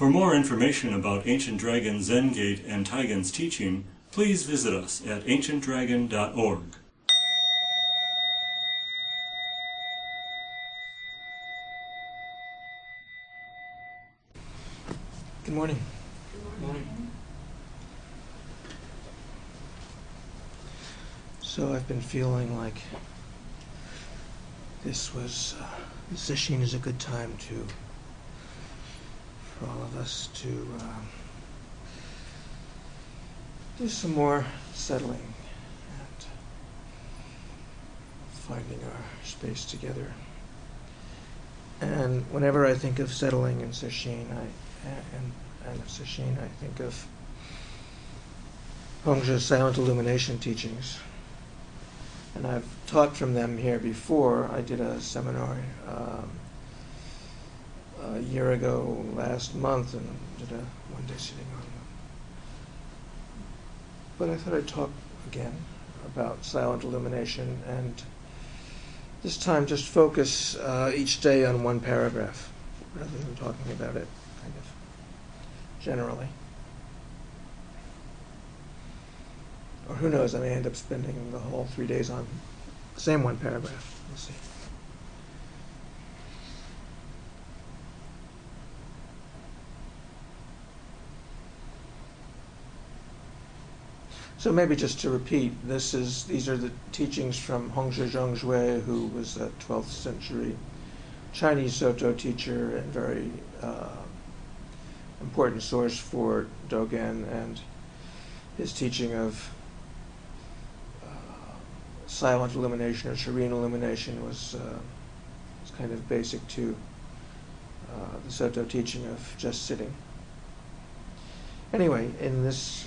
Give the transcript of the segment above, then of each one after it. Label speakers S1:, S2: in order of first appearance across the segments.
S1: For more information about Ancient Dragon Zen Gate and Taigen's teaching, please visit us at ancientdragon.org.
S2: Good morning.
S3: Good morning.
S2: So I've been feeling like this session is a good time for all of us to do some more settling and finding our space together. And whenever I think of settling in sesshin, I think of Hongzhi's Silent Illumination teachings. And I've taught from them here before. I did a seminar a year ago last month and did a one-day sitting on them. But I thought I'd talk again about silent illumination, and this time just focus each day on one paragraph rather than talking about it kind of generally. Or who knows, I may end up spending the whole 3 days on the same one paragraph. We'll see. So maybe just to repeat, these are the teachings from Hongzhi Zhongzhui, who was a 12th century Chinese Soto teacher and very important source for Dogen, and his teaching of silent illumination or serene illumination was kind of basic to the Soto teaching of just sitting. Anyway, in this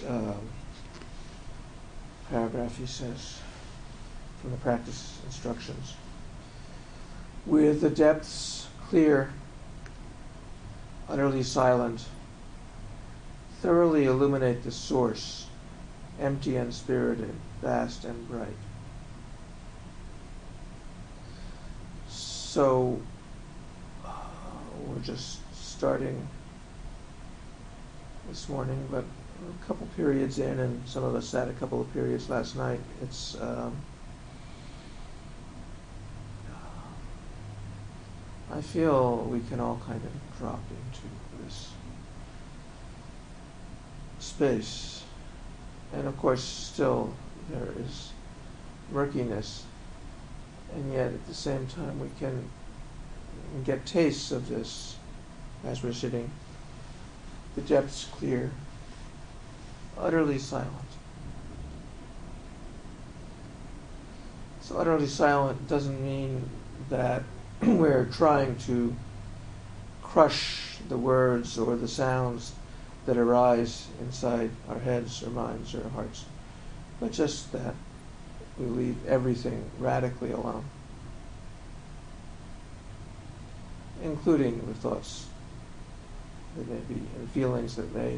S2: paragraph he says, from the practice instructions, with the depths clear, utterly silent, thoroughly illuminate the source, empty and spirited, vast and bright. So we're just starting this morning, but a couple periods in, and some of us sat a couple of periods last night. It's I feel we can all kind of drop into this space, and of course still there is murkiness, and yet at the same time we can get tastes of this as we're sitting. The depths clear, utterly silent. So utterly silent doesn't mean that we're trying to crush the words or the sounds that arise inside our heads or minds or hearts, but just that we leave everything radically alone, including the thoughts that may be and feelings that may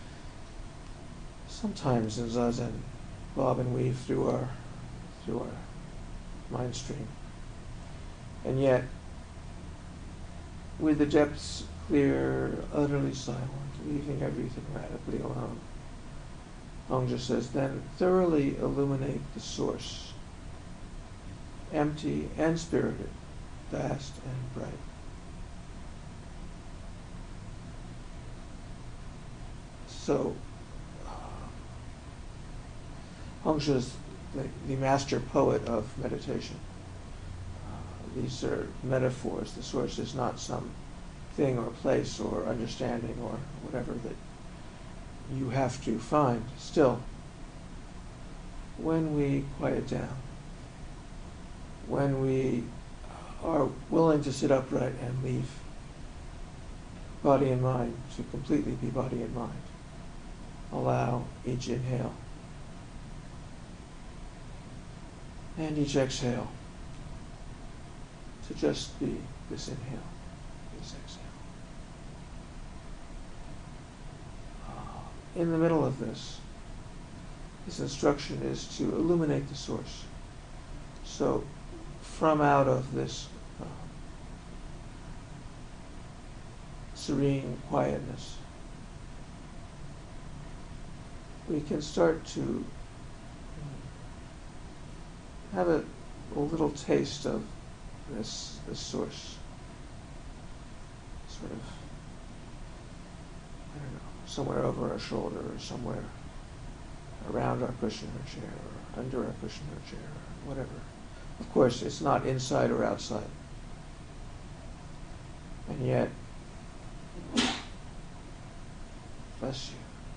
S2: sometimes in Zazen bob and weave through our mind stream. And yet, with the depths clear, utterly silent, leaving everything radically alone, Hongzhi says, then thoroughly illuminate the source, empty and spirited, vast and bright. So, Hongzhi is the master poet of meditation. These are metaphors. The source is not some thing or place or understanding or whatever that you have to find. Still, when we quiet down, when we are willing to sit upright and leave body and mind to completely be body and mind, allow each inhale and each exhale to just be this inhale, this exhale. In the middle of this instruction is to illuminate the source. So from out of this serene quietness, we can start to have a little taste of this source, sort of, I don't know, somewhere over our shoulder or somewhere around our cushion or chair or under our cushion or chair or whatever. Of course, it's not inside or outside. And yet, bless you,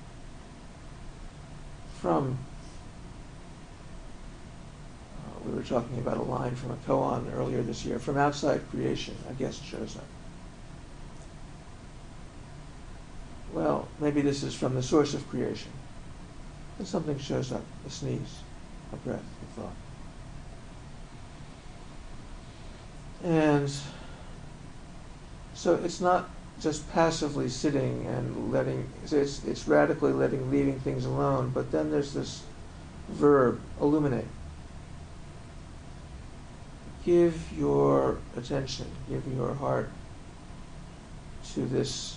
S2: from, we were talking about a line from a koan earlier this year, from outside creation, a guest shows up. Well, maybe this is from the source of creation. And something shows up, a sneeze, a breath, a thought. And so it's not just passively sitting and letting, it's radically leaving things alone, but then there's this verb, illuminate. Give your attention, give your heart to this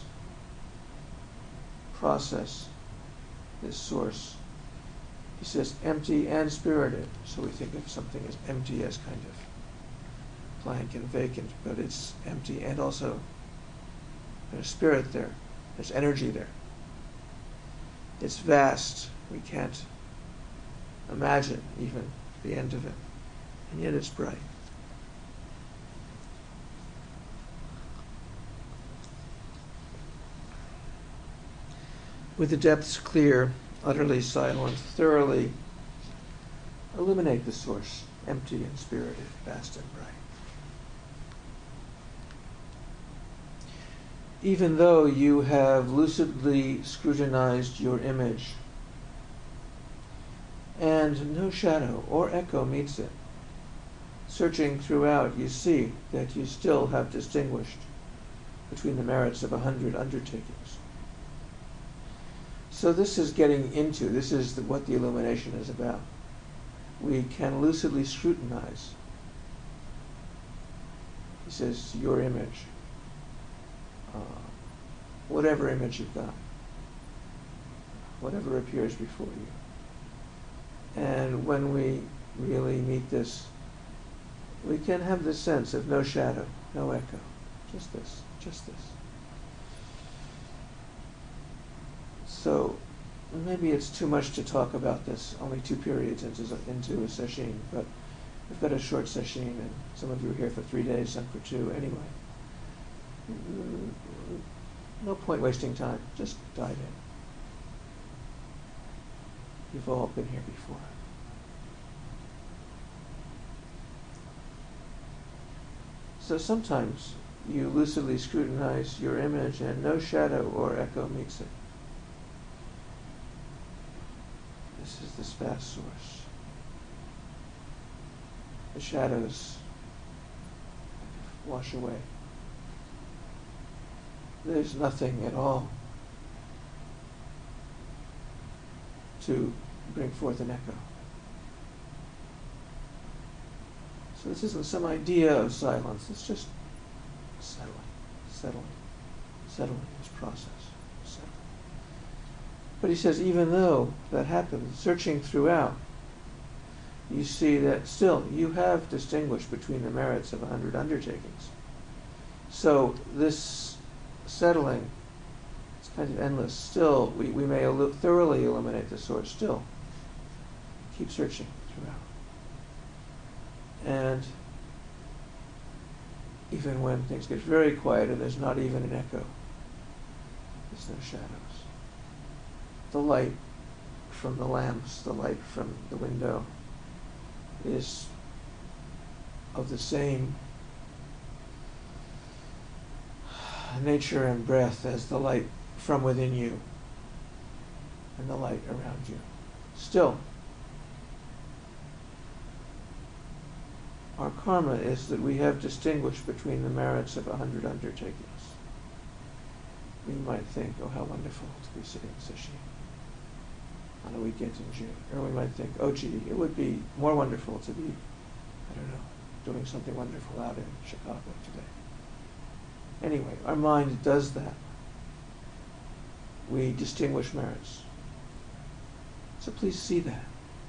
S2: process, this source. He says empty and spirited, so we think of something as empty as kind of blank and vacant, but it's empty and also there's spirit there, there's energy there. It's vast, we can't imagine even the end of it, and yet it's bright. With the depths clear, utterly silent, thoroughly illuminate the source, empty and spirited, vast and bright. Even though you have lucidly scrutinized your image, and no shadow or echo meets it, searching throughout, you see that you still have distinguished between the merits of 100 undertakings. So this is getting into, this is what the illumination is about. We can lucidly scrutinize, he says, your image, whatever image you've got, whatever appears before you. And when we really meet this, we can have this sense of no shadow, no echo, just this, just this. So maybe it's too much to talk about this, only 2 periods into a session, but we've got a short session and some of you are here for 3 days, some for 2 anyway. No point wasting time, just dive in. You've all been here before. So sometimes you lucidly scrutinize your image and no shadow or echo meets it. This is this vast source. The shadows wash away. There's nothing at all to bring forth an echo. So this isn't some idea of silence, it's just settling this process. Settling. But he says, even though that happens, searching throughout, you see that still you have distinguished between the merits of 100 undertakings. So this settling, it's kind of endless. Still, we may thoroughly illuminate the source. Still, keep searching throughout. And even when things get very quiet and there's not even an echo, there's no shadows. The light from the lamps, the light from the window is of the same nature and breath as the light from within you and the light around you. Still, our karma is that we have distinguished between the merits of 100 undertakings. We might think, oh, how wonderful to be sitting sesshin on a weekend in June. Or we might think, oh, gee, it would be more wonderful to be, I don't know, doing something wonderful out in Chicago today. Anyway, our mind does that. we distinguish merits. So please see that.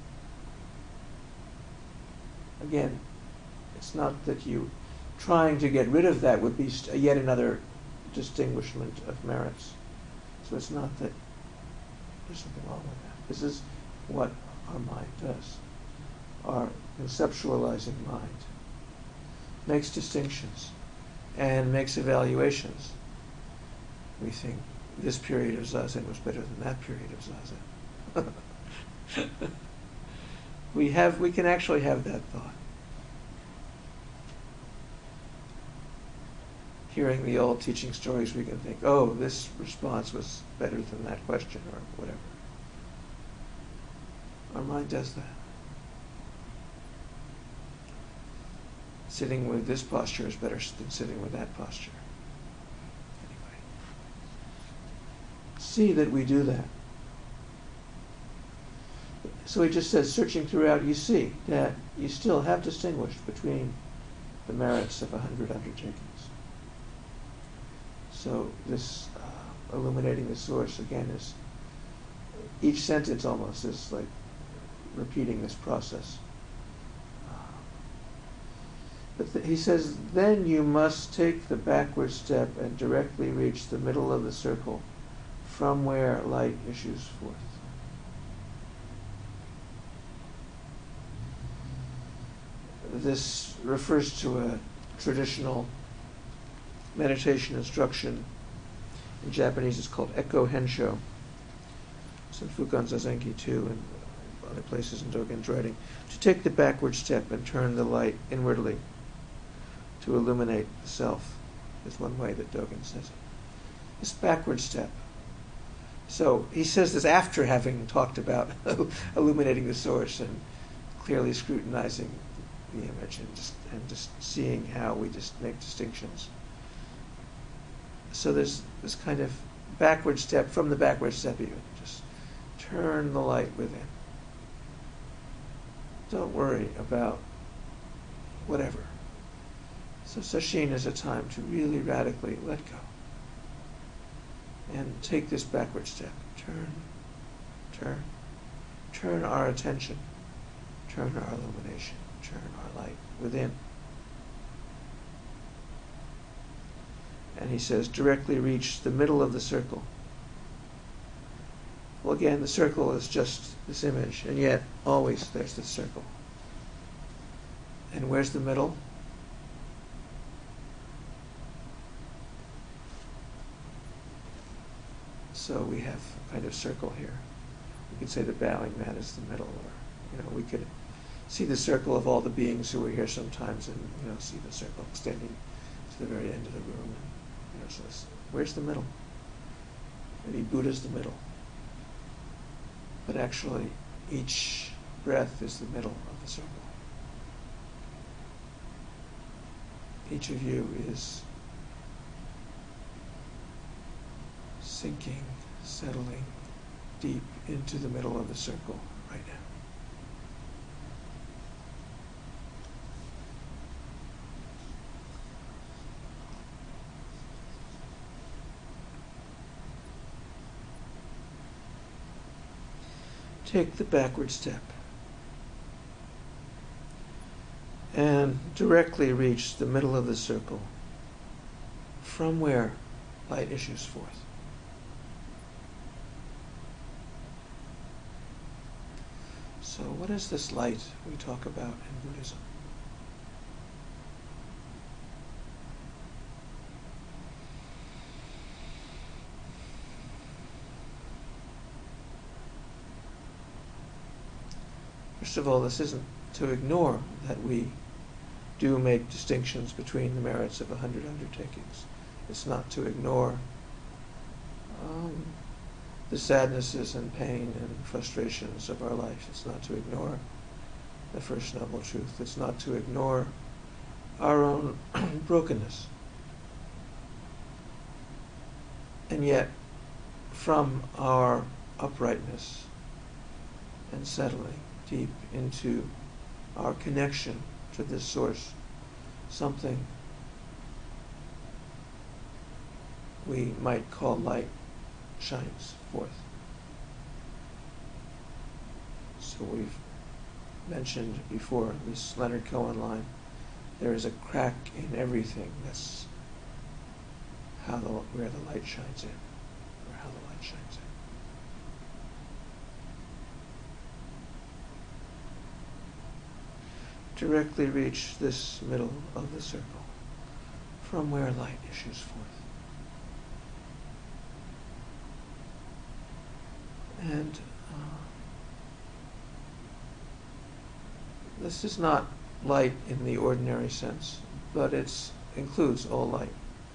S2: Again, it's not that you trying to get rid of that would be yet another distinguishment of merits. So it's not that there's something wrong with that. This is what our mind does. Our conceptualizing mind makes distinctions and makes evaluations. We think this period of Zazen was better than that period of Zazen. We can actually have that thought. Hearing the old teaching stories, we can think, oh, this response was better than that question, or whatever. Our mind does that. Sitting with this posture is better than sitting with that posture. Anyway, see that we do that. So he just says, searching throughout, you see that you still have distinguished between the merits of 100 undertakings. So this illuminating the source, again, is each sentence almost is like repeating this process. But he says, then you must take the backward step and directly reach the middle of the circle from where light issues forth. This refers to a traditional meditation instruction. In Japanese it's called Eko Hensho. It's in Fukan Zazenki too, and other places in Dogen's writing. To take the backward step and turn the light inwardly to illuminate the self is one way that Dogen says it. This backward step. So he says this after having talked about illuminating the source and clearly scrutinizing the image and just seeing how we just make distinctions. So there's this kind of backward step. From the backward step, you just turn the light within. Don't worry about whatever. So sesshin is a time to really radically let go and take this backward step. Turn our attention, turn our illumination, turn our light within. And he says, directly reach the middle of the circle. Well, again, the circle is just this image, and yet always there's this circle. And where's the middle? So we have a kind of circle here. We could say the bowing mat is the middle, or we could see the circle of all the beings who were here sometimes, and see the circle extending to the very end of the room. And, so where's the middle? Maybe Buddha's the middle. But actually, each breath is the middle of the circle. Each of you is sinking, settling deep into the middle of the circle right now. Take the backward step and directly reach the middle of the circle from where light issues forth. So what is this light we talk about in Buddhism? First of all, this isn't to ignore that we do make distinctions between the merits of 100 undertakings. It's not to ignore the sadnesses and pain and frustrations of our life. It's not to ignore the First Noble Truth. It's not to ignore our own brokenness. And yet, from our uprightness and settling deep into our connection to this source, something we might call light shines forth. So we've mentioned before this Leonard Cohen line, there is a crack in everything. That's where the light shines in, or how the light shines in. Directly reach this middle of the circle, from where light issues forth. And this is not light in the ordinary sense, but it includes all light.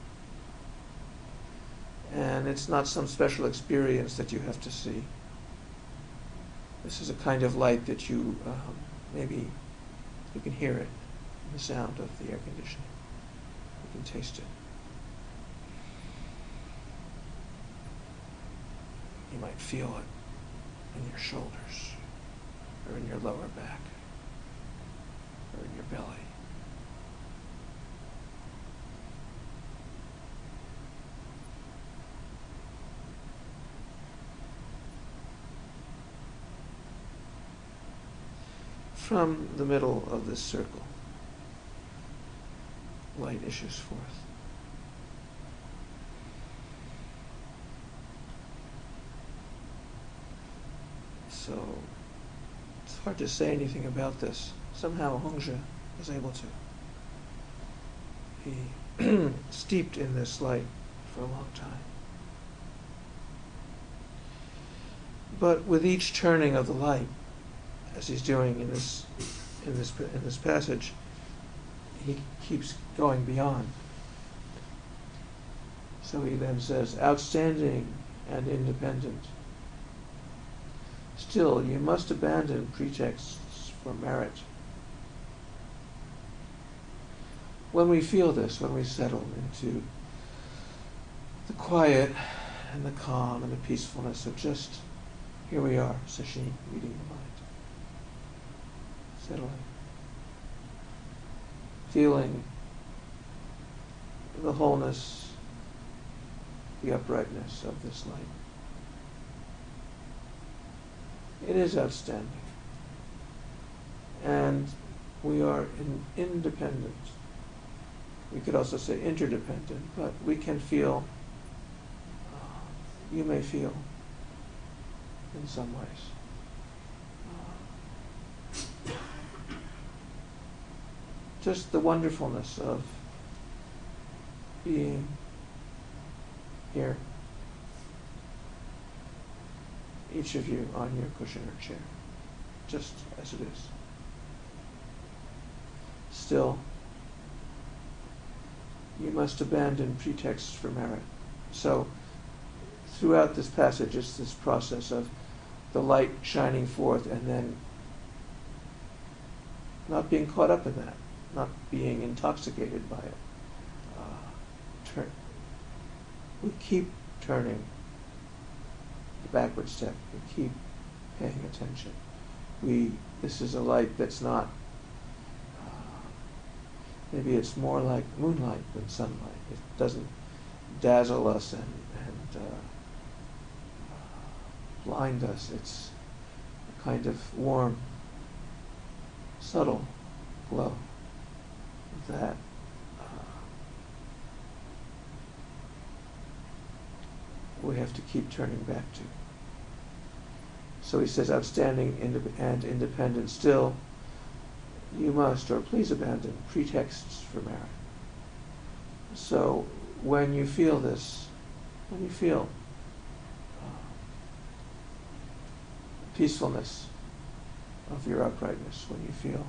S2: And it's not some special experience that you have to see. This is a kind of light that you, maybe you can hear it in the sound of the air conditioning. You can taste it. You might feel it in your shoulders, or in your lower back, or in your belly. From the middle of this circle, light issues forth. So it's hard to say anything about this. Somehow Hongzhi was able to. He steeped in this light for a long time. But with each turning of the light, as he's doing in this passage, he keeps going beyond. So he then says, outstanding and independent. Still, you must abandon pretexts for merit. When we feel this, when we settle into the quiet and the calm and the peacefulness of just, here we are, sesshin, reading the mind. Settling. Feeling the wholeness, the uprightness of this light. It is outstanding. And we are independent. We could also say interdependent, but we can feel, you may feel in some ways. Just the wonderfulness of being here, each of you on your cushion or chair, just as it is. Still, you must abandon pretexts for merit. So, throughout this passage, it's this process of the light shining forth and then not being caught up in that, not being intoxicated by it. We keep turning the backward step. We keep paying attention. This is a light that's not, maybe it's more like moonlight than sunlight. It doesn't dazzle us and blind us. It's a kind of warm, subtle glow that we have to keep turning back to. So he says, outstanding and independent, still you must, or please abandon, pretexts for merit. So when you feel this, when you feel peacefulness of your uprightness, when you feel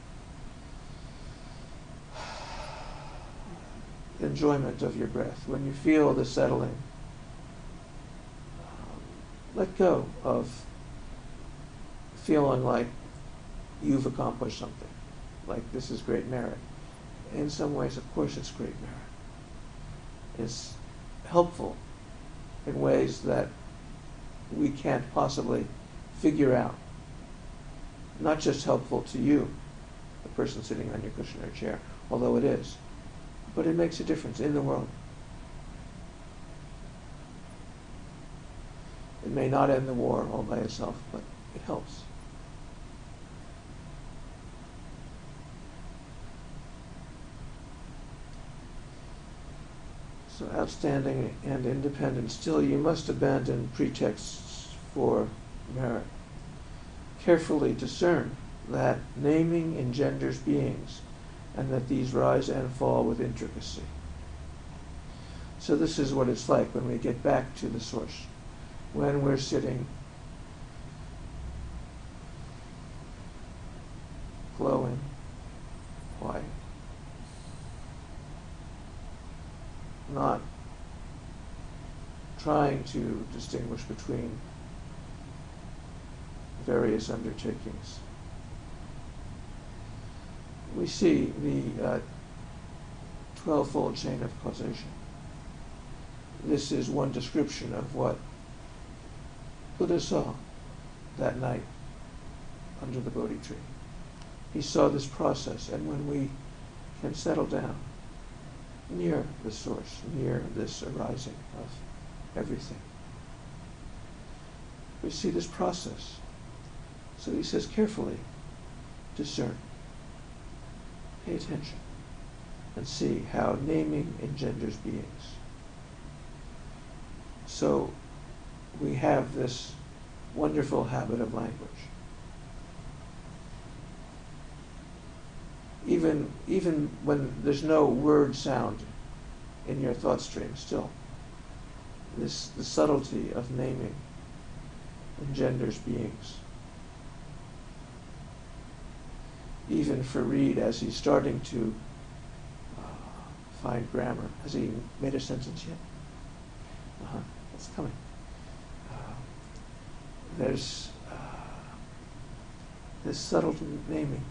S2: enjoyment of your breath, when you feel the settling, let go of feeling like you've accomplished something, like this is great merit. In some ways, of course, it's great merit. It's helpful in ways that we can't possibly figure out. Not just helpful to you, the person sitting on your cushion or chair, although it is, but it makes a difference in the world. It may not end the war all by itself, but it helps. So outstanding and independent. Still, you must abandon pretexts for merit. Carefully discern that naming engenders beings, and that these rise and fall with intricacy. So this is what it's like when we get back to the source. When we're sitting, glowing, quiet, not trying to distinguish between various undertakings. We see the 12-fold chain of causation. This is one description of what Buddha saw that night under the Bodhi tree. He saw this process, and when we can settle down near the source, near this arising of everything, we see this process. So he says, carefully discern, pay attention, and see how naming engenders beings. So we have this wonderful habit of language. Even when there's no word sound in your thought stream, still, the subtlety of naming engenders beings. Even for Reed, as he's starting to find grammar, has he made a sentence yet? It's coming. There's this subtle naming.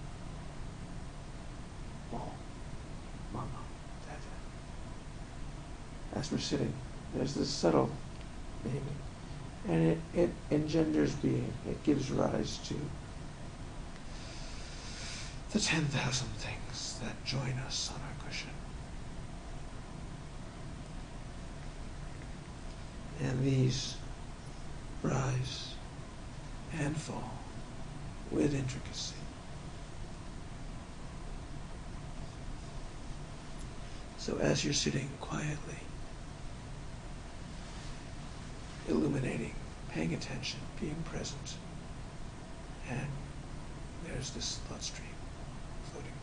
S2: Oh, mama, dada. As we're sitting, there's this subtle naming. And it engenders being. It gives rise to the 10,000 things that join us on our cushion. And these rise and fall with intricacy. So as you're sitting quietly, illuminating, paying attention, being present, and there's this thought stream floating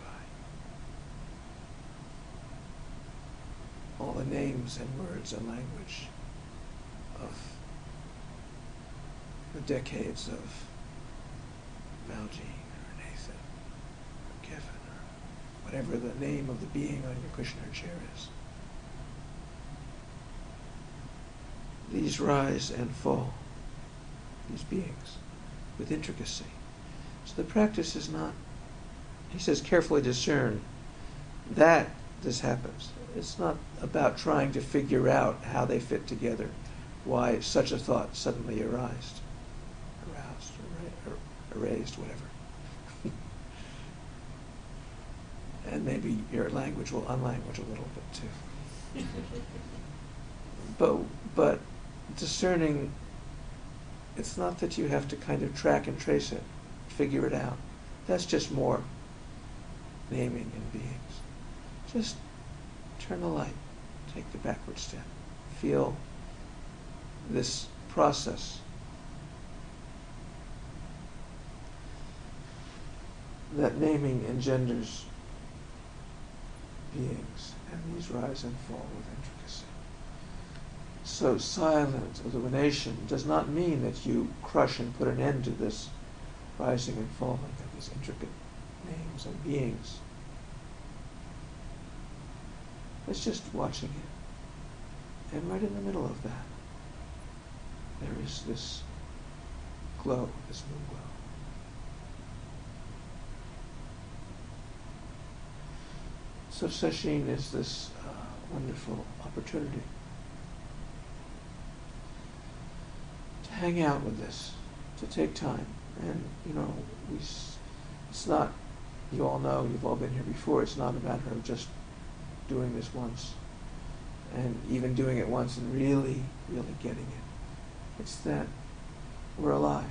S2: by. All the names and words and language of the decades of Maljean or Nathan or Kevin or whatever the name of the being on your cushion or chair is. These rise and fall, these beings, with intricacy. So the practice is not, he says, carefully discern that this happens. It's not about trying to figure out how they fit together, why such a thought suddenly aroused, or erased, whatever. And maybe your language will unlanguage a little bit too. But discerning, it's not that you have to kind of track and trace it, figure it out. That's just more naming and beings. Just turn the light, take the backward step, feel this process that naming engenders beings, and these rise and fall with intricacy. So silent illumination does not mean that you crush and put an end to this rising and falling of these intricate names and beings. It's just watching it. And right in the middle of that, there is this glow, this moon glow. So sesshin is this wonderful opportunity to hang out with this, to take time. And, it's not, you all know, you've all been here before, it's not a matter of just doing this once, and even doing it once and really, really getting it. It's that we're alive.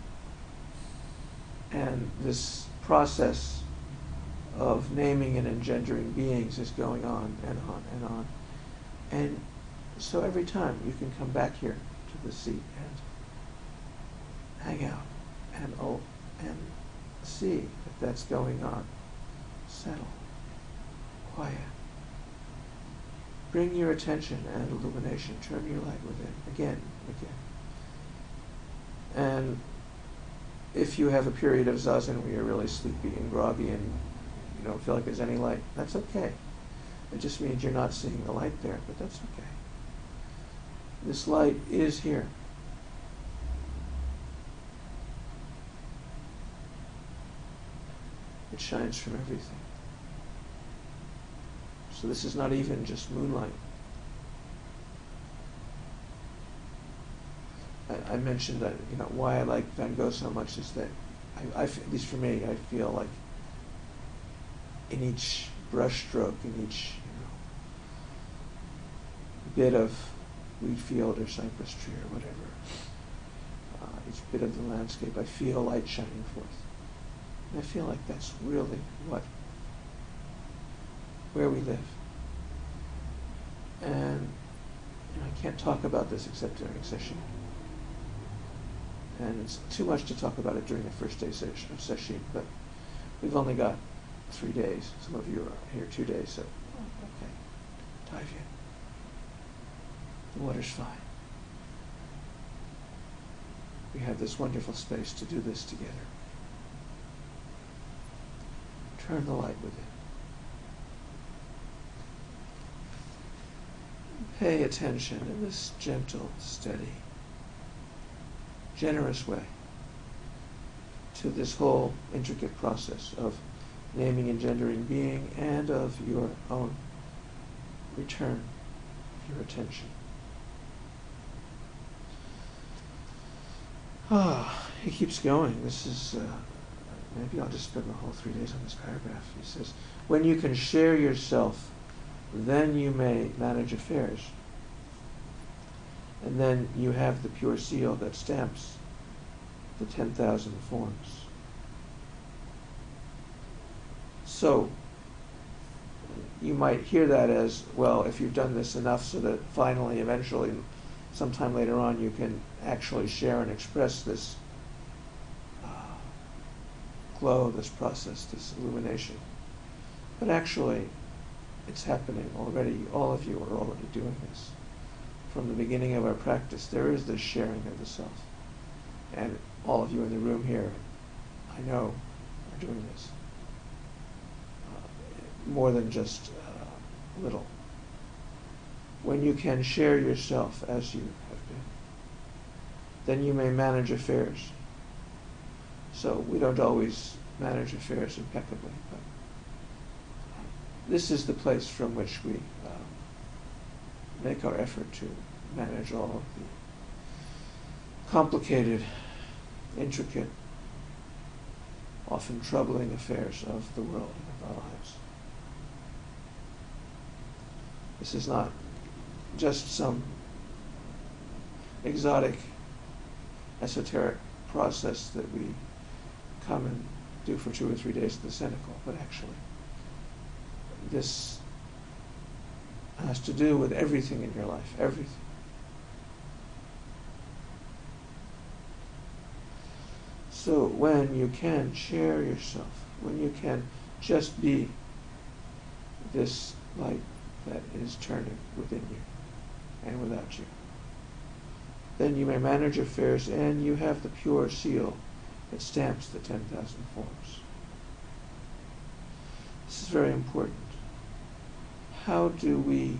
S2: And this process of naming and engendering beings is going on and on and on. And so every time you can come back here to the seat and hang out and see if that's going on. Settle. Quiet. Bring your attention and illumination. Turn your light within again and again. And if you have a period of zazen where you're really sleepy and groggy and you don't feel like there's any light, that's okay. It just means you're not seeing the light there, but that's okay. This light is here. It shines from everything. So this is not even just moonlight. I mentioned that, why I like Van Gogh so much is that, at least for me, I feel like in each brush stroke, in each bit of wheat field or cypress tree or whatever, each bit of the landscape, I feel light shining forth. And I feel like that's really where we live. And I can't talk about this except during session. And it's too much to talk about it during the first day of session, but we've only got 3 days. Some of you are here 2 days, so okay, dive in. The water's fine. We have this wonderful space to do this together. Turn the light within. Pay attention in this gentle, steady, generous way to this whole intricate process of naming, engendering being, and of your own return of your attention. He keeps going. This is, maybe I'll just spend the whole 3 days on this paragraph. He says, when you can share yourself, then you may manage affairs. And then you have the pure seal that stamps the 10,000 forms. So, you might hear that as, well, if you've done this enough so that finally, eventually, sometime later on, you can actually share and express this glow, this process, this illumination. But actually, it's happening already. All of you are already doing this. From the beginning of our practice, there is this sharing of the self. And all of you in the room here, I know, are doing this. More than just little. When you can share yourself as you have been, then you may manage affairs. So we don't always manage affairs impeccably, but this is the place from which we make our effort to manage all of the complicated, intricate, often troubling affairs of the world and of our lives. This is not just some exotic, esoteric process that we come and do for 2 or 3 days at the Cenacle, but actually this has to do with everything in your life, everything. So when you can share yourself, when you can just be this light that is turning within you and without you, then you may manage affairs and you have the pure seal that stamps the 10,000 forms. This is very important. How do we,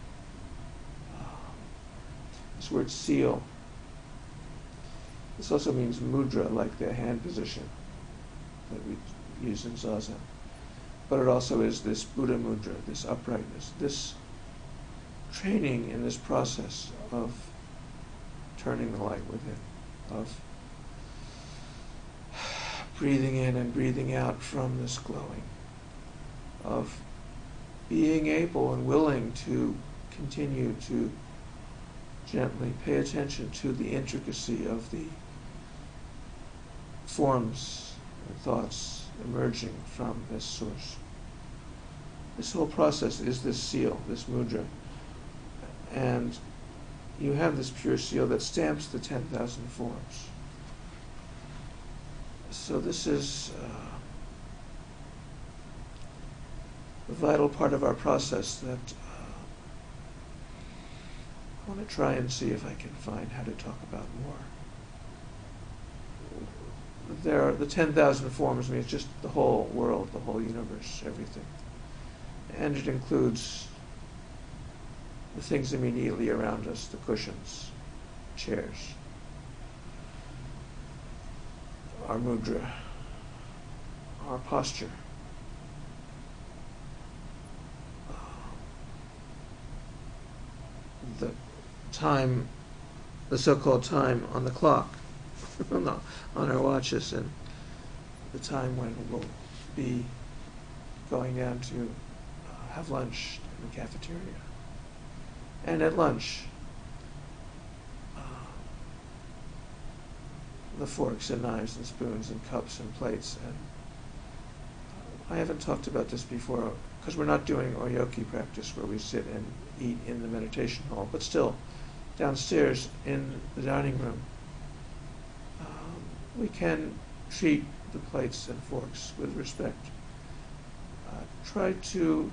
S2: this word seal, this also means mudra, like the hand position that we use in Zazen. But it also is this Buddha mudra, this uprightness, this training in this process of turning the light within, of breathing in and breathing out from this glowing, of being able and willing to continue to gently pay attention to the intricacy of the forms and thoughts emerging from this source. This whole process is this seal, this mudra. And you have this pure seal that stamps the 10,000 forms. So this is a vital part of our process that I want to try and see if I can find how to talk about more. There are the 10,000 forms means just the whole world, the whole universe, everything. And it includes the things immediately around us, the cushions, chairs, our mudra, our posture, the time, the so-called time on the clock, on our watches, and the time when we'll be going down to have lunch in the cafeteria. And at lunch, the forks and knives and spoons and cups and plates. And I haven't talked about this before because we're not doing oryoki practice where we sit and eat in the meditation hall, but still, downstairs in the dining room, we can treat the plates and forks with respect. Try to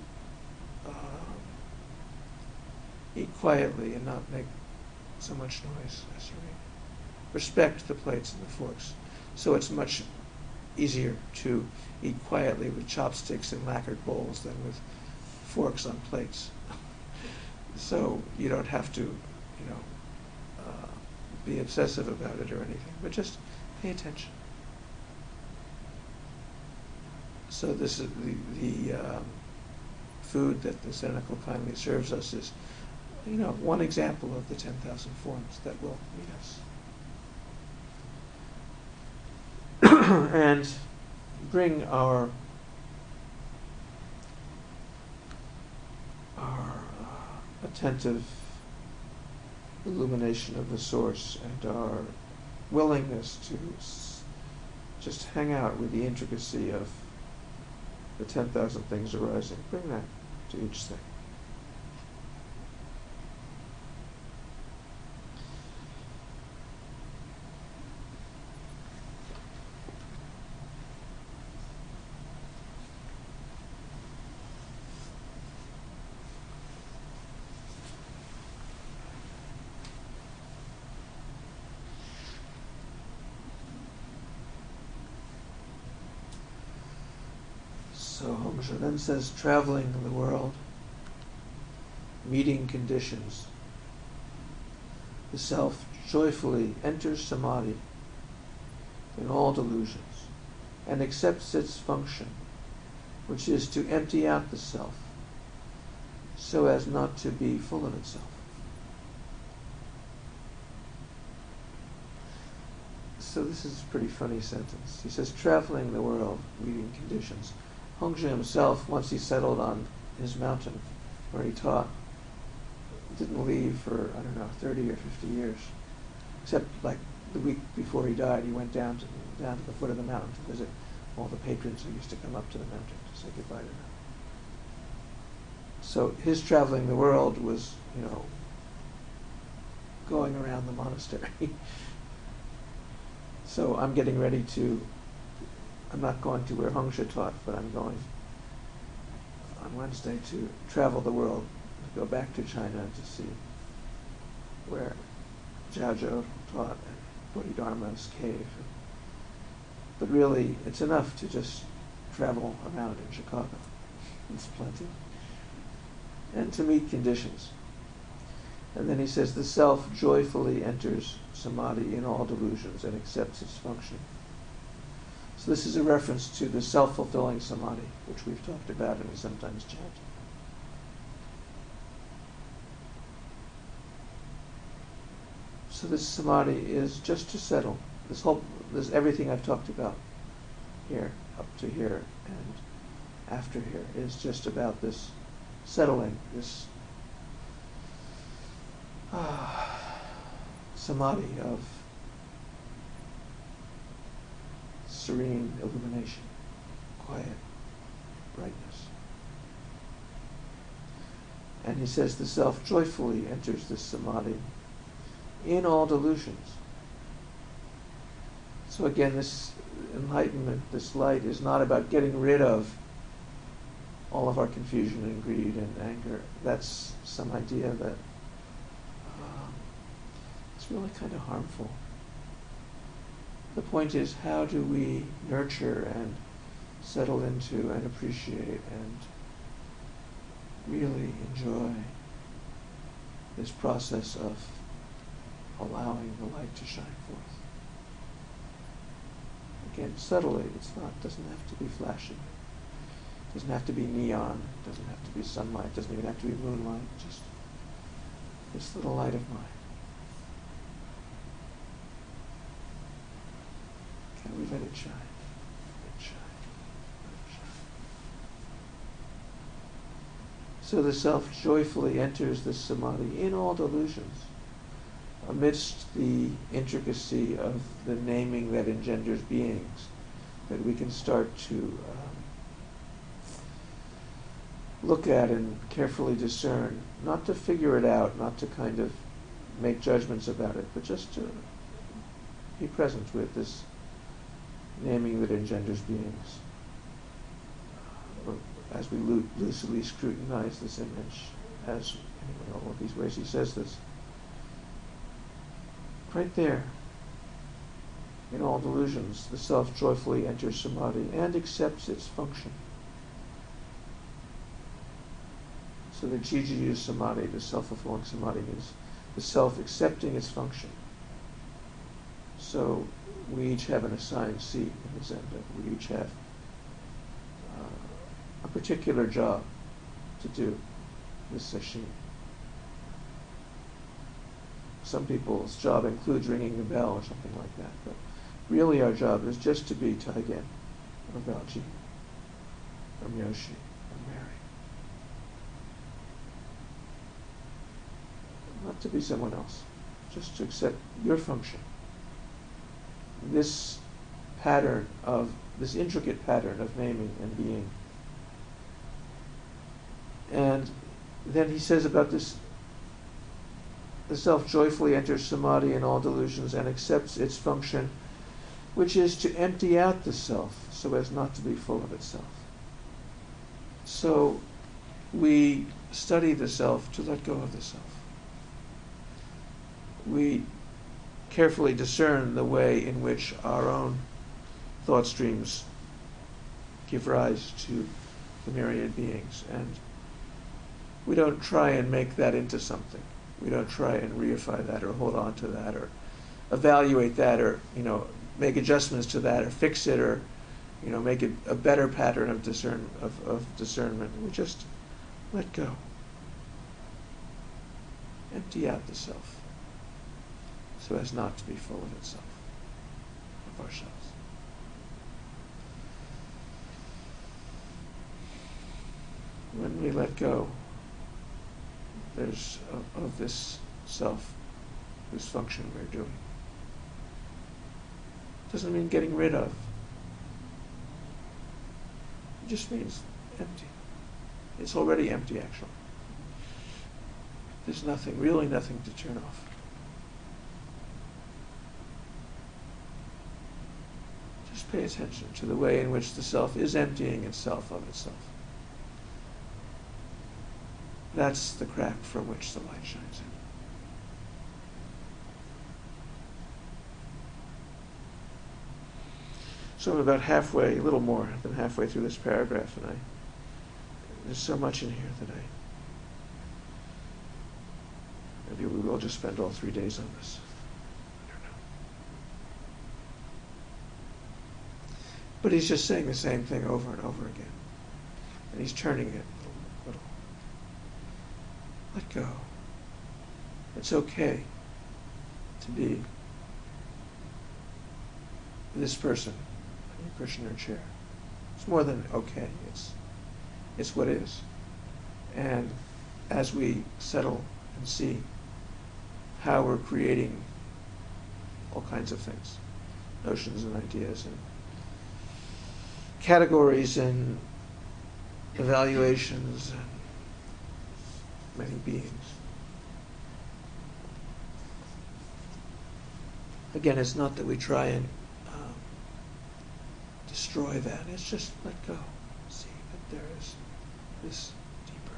S2: eat quietly and not make so much noise as you eat. Respect the plates and the forks. So it's much easier to eat quietly with chopsticks and lacquered bowls than with forks on plates. So you don't have to, be obsessive about it or anything, but just pay attention. So this is the food that the Zen-echo kindly serves us is, one example of the 10,000 forms that will meet us. And bring our attentive illumination of the source and our willingness to just hang out with the intricacy of the 10,000 things arising. Bring that to each thing. So Hongzhi then says, traveling the world, meeting conditions, the self joyfully enters samadhi in all delusions and accepts its function, which is to empty out the self so as not to be full of itself. So this is a pretty funny sentence. He says, traveling the world, meeting conditions. Hongzhi himself, once he settled on his mountain where he taught, didn't leave for, 30 or 50 years. Except like the week before he died, he went down to the foot of the mountain to visit all the patrons who used to come up to the mountain to say goodbye to them. So his traveling the world was, going around the monastery. So I'm getting ready to, I'm not going to where Hongzhi taught, but I'm going on Wednesday to travel the world, to go back to China to see where Jiaozhou taught and Bodhidharma's cave. But really, it's enough to just travel around in Chicago. It's plenty. And to meet conditions. And then he says, the self joyfully enters samadhi in all delusions and accepts its function. So this is a reference to the self-fulfilling samadhi, which we've talked about and we sometimes chant. So this samadhi is just to settle. This everything I've talked about here, up to here, and after here, is just about this settling, this samadhi of serene illumination, quiet brightness. And he says the self joyfully enters this samadhi in all delusions. So again, this enlightenment, this light, is not about getting rid of all of our confusion and greed and anger. That's some idea that it's really kind of harmful. The point is, how do we nurture and settle into and appreciate and really enjoy this process of allowing the light to shine forth? Again, subtly. Doesn't have to be flashy. It doesn't have to be neon. It doesn't have to be sunlight. It doesn't even have to be moonlight. Just this little light of mine. Can we let it shine? Let it shine. Let it shine. So the self joyfully enters this samadhi in all delusions, amidst the intricacy of the naming that engenders beings, that we can start to look at and carefully discern, not to figure it out, not to kind of make judgments about it, but just to be present with this naming that engenders beings. Or as we lucidly scrutinize this image, as in all of these ways he says this, right there, in all delusions, the self joyfully enters samadhi and accepts its function. So the Jiju samadhi, the self-fulfilling samadhi, is the self accepting its function. So we each have an assigned seat in the Zendo. We each have a particular job to do with sesshin. Some people's job includes ringing the bell or something like that, but really our job is just to be Taigen, or Valji, or Myoshi, or Mary. Not to be someone else, just to accept your function. This intricate pattern of naming and being. And then he says about this, the self joyfully enters samadhi in all delusions and accepts its function, which is to empty out the self so as not to be full of itself. So we study the self to let go of the self. We carefully discern the way in which our own thought streams give rise to the myriad beings, and we don't try and make that into something. We don't try and reify that or hold on to that or evaluate that or make adjustments to that or fix it or make it a better pattern of discernment. We just let go. Empty out the self so as not to be full of itself, of ourselves. When we let go, there's of this self whose function we're doing. Doesn't mean getting rid of. It just means empty. It's already empty, actually. There's nothing, really nothing to turn off. Just pay attention to the way in which the self is emptying itself of itself. That's the crack from which the light shines in. So I'm about halfway, a little more than halfway through this paragraph, and there's so much in here that maybe we will just spend all 3 days on this. I don't know. But he's just saying the same thing over and over again. And he's turning it a little. Let go. It's okay to be this person in your cushion or chair. It's more than okay. It's what is. And as we settle and see how we're creating all kinds of things, notions and ideas and categories and evaluations and many beings. Again, it's not that we try and destroy that. It's just let go. See that there is this deeper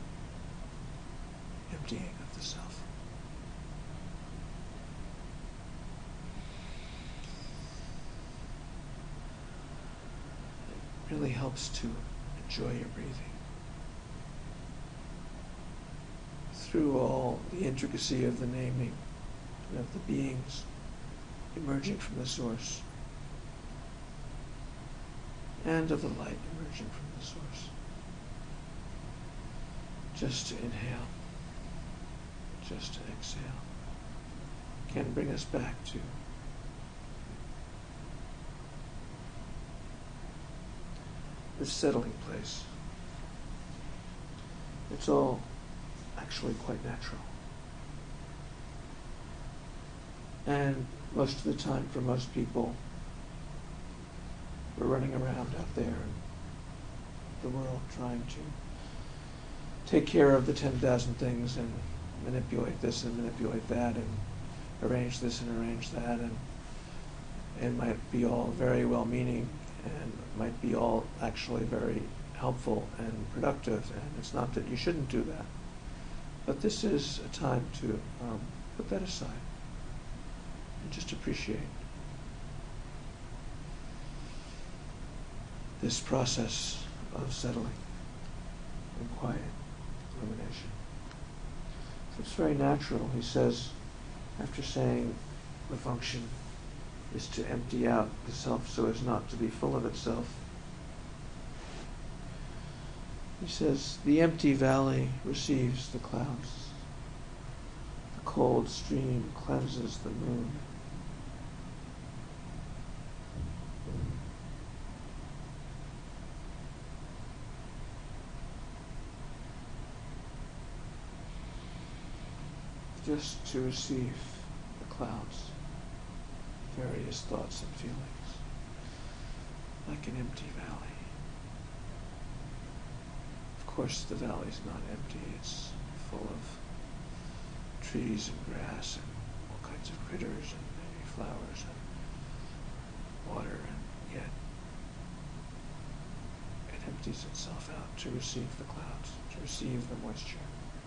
S2: emptying of the self. It really helps to enjoy your breathing. Through all the intricacy of the naming and of the beings emerging from the source, and of the light emerging from the source. Just to inhale, just to exhale, can bring us back to this settling place. It's all actually quite natural. And most of the time, for most people, we're running around out there in the world trying to take care of the 10,000 things and manipulate this and manipulate that and arrange this and arrange that, and it might be all very well-meaning and might be all actually very helpful and productive, and it's not that you shouldn't do that. But this is a time to put that aside and just appreciate this process of settling and quiet illumination. So it's very natural, he says, after saying the function is to empty out the self so as not to be full of itself. He says, the empty valley receives the clouds. The cold stream cleanses the moon. Just to receive the clouds, various thoughts and feelings, like an empty valley. Of course, the valley's not empty, it's full of trees and grass and all kinds of critters and maybe flowers and water, and yet it empties itself out to receive the clouds, to receive the moisture.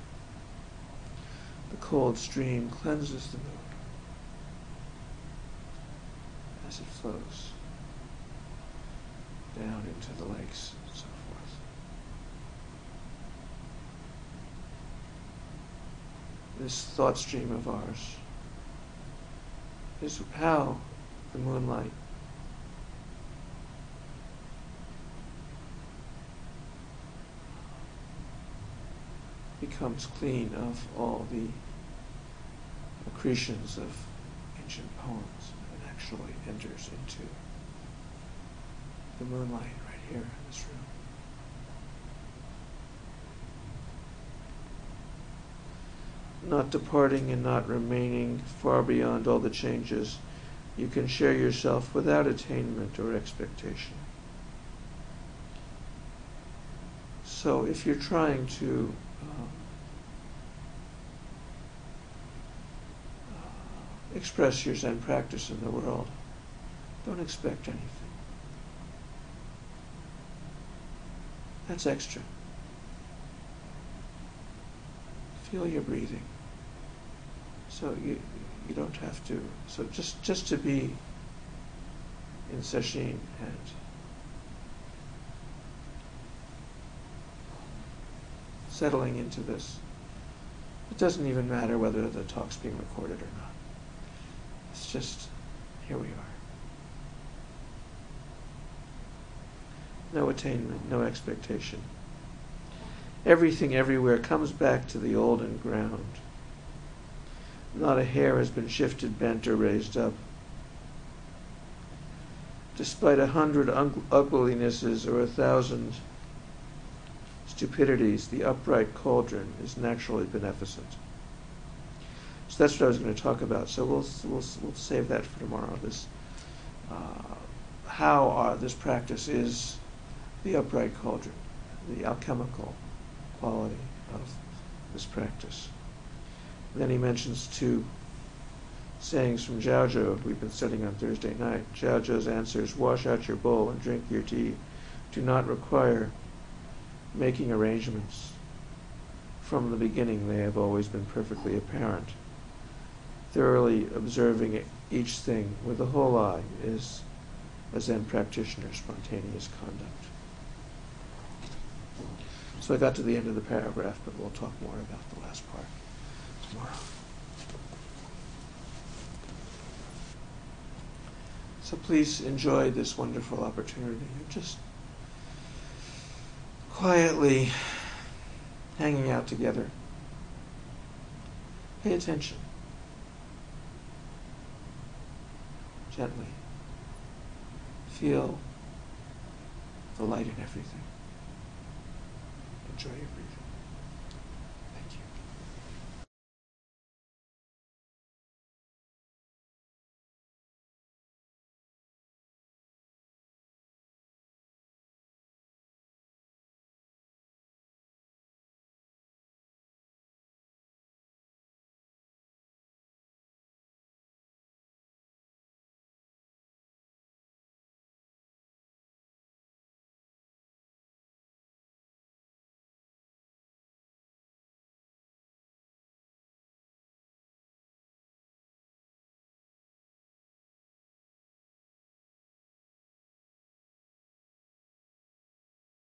S2: The cold stream cleanses the moon as it flows down into the lakes and so forth. This thought stream of ours is how the moonlight becomes clean of all the accretions of ancient poems and actually enters into the moonlight right here in this room. Not departing and not remaining far beyond all the changes, you can share yourself without attainment or expectation. So if you're trying to express your Zen practice in the world, don't expect anything. That's extra. Feel your breathing. So you don't have to. So just to be in sesshin and settling into this. It doesn't even matter whether the talk's being recorded or not. It's just, here we are. No attainment, no expectation. Everything everywhere comes back to the olden ground. Not a hair has been shifted, bent, or raised up. Despite 100 uglinesses or 1,000 stupidities, the upright cauldron is naturally beneficent. So that's what I was going to talk about. So we'll save that for tomorrow. This how this practice is the upright cauldron, the alchemical quality of this practice. And then he mentions two sayings from Zhaozhou we've been studying on Thursday night. Zhaozhou's answers, wash out your bowl and drink your tea, do not require making arrangements. From the beginning they have always been perfectly apparent. Thoroughly observing each thing with the whole eye is a Zen practitioner's spontaneous conduct. So I got to the end of the paragraph, but we'll talk more about the last part tomorrow. So please enjoy this wonderful opportunity of just quietly hanging out together. Pay attention. Gently. Feel the light in everything. Enjoy your breathing.